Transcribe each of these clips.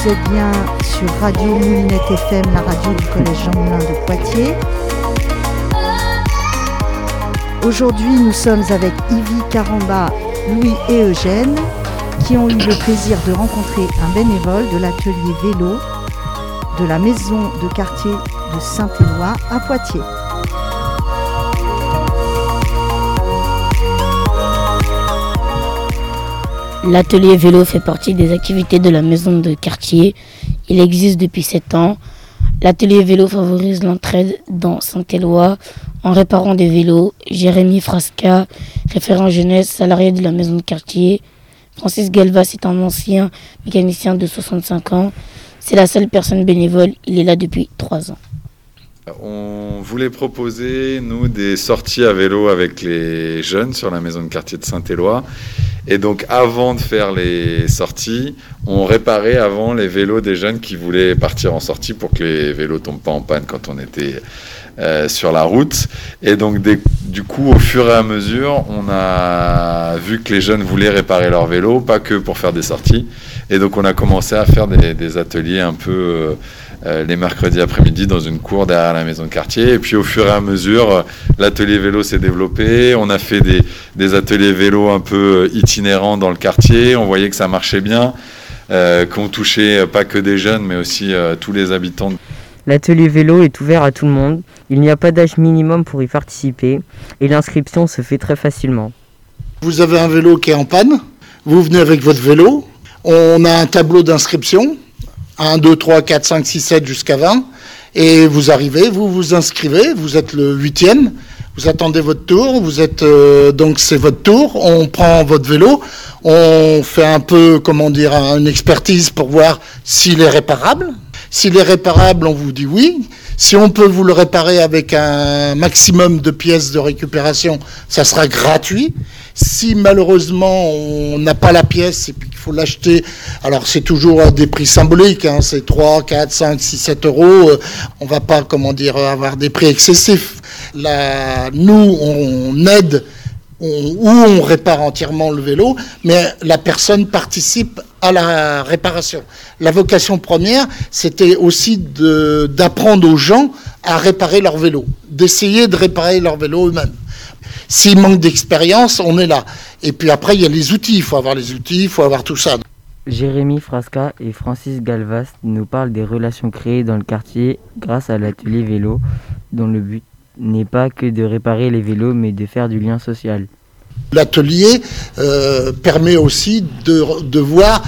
Vous êtes bien sur Radio Moulinette FM, la radio du collège Jean Moulin de Poitiers. Aujourd'hui, nous sommes avec Yvi, Caramba, Louis et Eugène qui ont eu le plaisir de rencontrer un bénévole de l'atelier vélo de la maison de quartier de Saint-Éloi à Poitiers. L'atelier vélo fait partie des activités de la maison de quartier. Il existe depuis 7 ans. L'atelier vélo favorise l'entraide dans Saint-Éloi en réparant des vélos. Jérémy Frasca, référent jeunesse, salarié de la maison de quartier. Francis Galvas est un ancien mécanicien de 65 ans. C'est la seule personne bénévole. Il est là depuis 3 ans. On voulait proposer, nous, des sorties à vélo avec les jeunes sur la maison de quartier de Saint-Éloi. Et donc, avant de faire les sorties, on réparait avant les vélos des jeunes qui voulaient partir en sortie pour que les vélos tombent pas en panne quand on était sur la route. Et donc, du coup, au fur et à mesure, on a vu que les jeunes voulaient réparer leur vélo, pas que pour faire des sorties. Et donc, on a commencé à faire des ateliers un peu... les mercredis après-midi dans une cour derrière la maison de quartier. Et puis au fur et à mesure, l'atelier vélo s'est développé. On a fait des ateliers vélo un peu itinérants dans le quartier. On voyait que ça marchait bien, qu'on touchait pas que des jeunes, mais aussi tous les habitants. L'atelier vélo est ouvert à tout le monde. Il n'y a pas d'âge minimum pour y participer et l'inscription se fait très facilement. Vous avez un vélo qui est en panne, vous venez avec votre vélo, on a un tableau d'inscription, 1, 2, 3, 4, 5, 6, 7 jusqu'à 20. Et vous arrivez, vous vous inscrivez, vous êtes le 8e, vous attendez votre tour, vous êtes donc c'est votre tour, on prend votre vélo, on fait un peu, une expertise pour voir s'il est réparable. S'il est réparable, on vous dit oui. Si on peut vous le réparer avec un maximum de pièces de récupération, ça sera gratuit. Si malheureusement on n'a pas la pièce et puis qu'il faut l'acheter, alors c'est toujours à des prix symboliques, c'est 3, 4, 5, 6, 7 euros. On va pas, avoir des prix excessifs. Là, nous, on aide on répare entièrement le vélo, mais la personne participe à la réparation. La vocation première, c'était aussi d'apprendre aux gens à réparer leur vélo, d'essayer de réparer leur vélo eux-mêmes. S'il manque d'expérience, on est là. Et puis après, il y a les outils. Il faut avoir les outils, il faut avoir tout ça. Jérémy Frasca et Francis Galvas nous parlent des relations créées dans le quartier grâce à l'atelier vélo, dont le but n'est pas que de réparer les vélos, mais de faire du lien social. L'atelier permet aussi de voir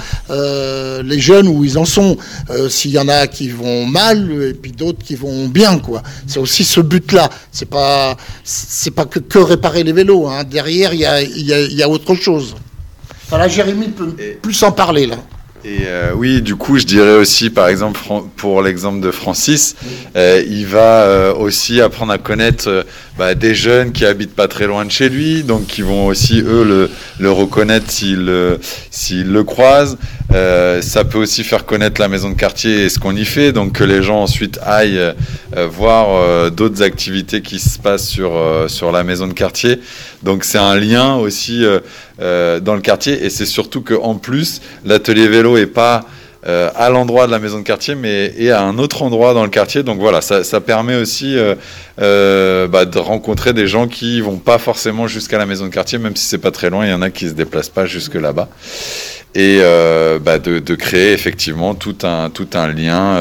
les jeunes où ils en sont. S'il y en a qui vont mal et puis d'autres qui vont bien, quoi. C'est aussi ce but-là. C'est pas que réparer les vélos. Derrière, il y a autre chose. Voilà, Jérémy peut plus en parler là. Et oui, du coup, je dirais aussi, par exemple, pour l'exemple de Francis, il va aussi apprendre à connaître des jeunes qui habitent pas très loin de chez lui, donc qui vont aussi, eux, le reconnaître s'ils le croisent. Ça peut aussi faire connaître la maison de quartier et ce qu'on y fait, donc que les gens ensuite aillent voir d'autres activités qui se passent sur la maison de quartier. Donc c'est un lien aussi dans le quartier, et c'est surtout qu'en plus, l'atelier vélo est pas à l'endroit de la maison de quartier, mais est à un autre endroit dans le quartier. Donc voilà, ça permet aussi de rencontrer des gens qui vont pas forcément jusqu'à la maison de quartier, même si c'est pas très loin. Il y en a qui se déplacent pas jusque là-bas, et de créer effectivement tout un lien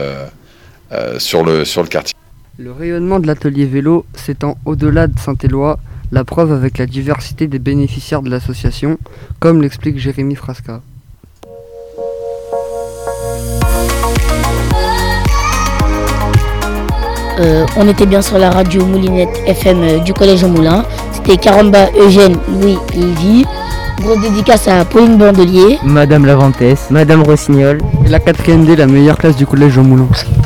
sur le quartier. Le rayonnement de l'atelier vélo s'étend au-delà de Saint-Éloi, la preuve avec la diversité des bénéficiaires de l'association, comme l'explique Jérémy Frasca. On était bien sur la radio Moulinette FM du collège Jean Moulin. C'était Caramba, Eugène, Louis et Yvi. Grosse dédicace à Pauline Bandelier, Madame Lavantès, Madame Rossignol Et la 4e D, la meilleure classe du collège Jean Moulin.